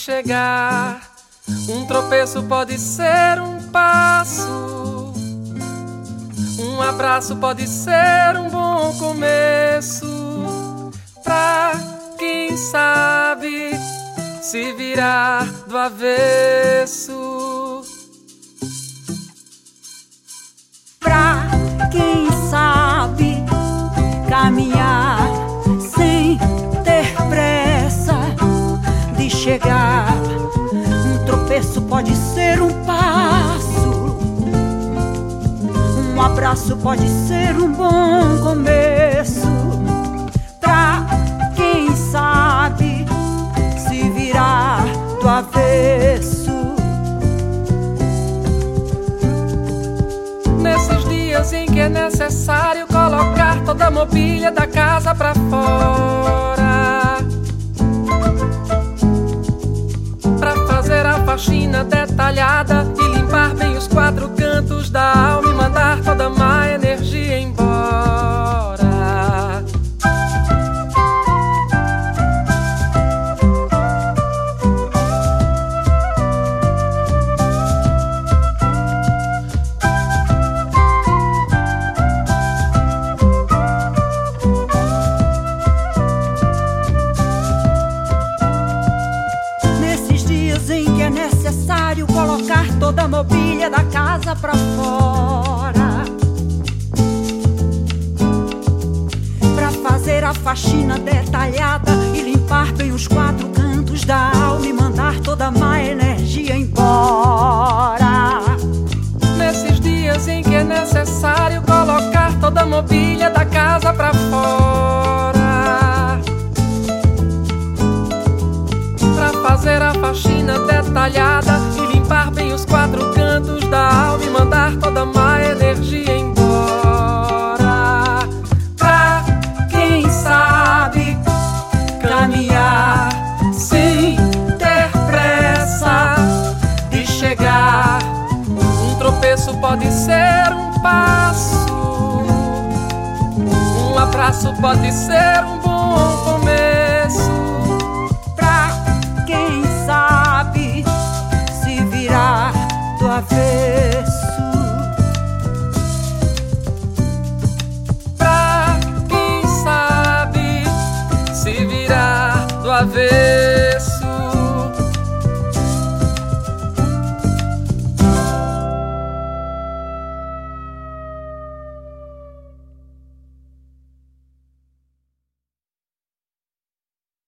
chegar. Um tropeço pode ser um passo, um abraço pode ser um bom começo, pra quem sabe se virar do avesso. Pra quem sabe caminhar sem ter pressa de chegar. Um tropeço pode ser um passo, um abraço pode ser um bom começo, pra quem sabe se virar do avesso. Nesses dias em que é necessário colocar toda a mobília da casa pra fora, pra fazer a faxina detalhada e limpar bem os quatro cantos da alma e mandar toda a má energia embora. Em que é necessário colocar toda a mobília da casa pra fora, pra fazer a faxina detalhada e limpar bem os quatro cantos da alma e mandar toda a má energia embora. Nesses dias em que é necessário colocar toda a mobília da casa pra fora, pra fazer a faxina detalhada e limpar bem os quatro cantos da alma e mandar toda a má energia embora. Pra quem sabe caminhar sem ter pressa de chegar. Um tropeço pode ser um passo, um abraço pode ser um bom começo,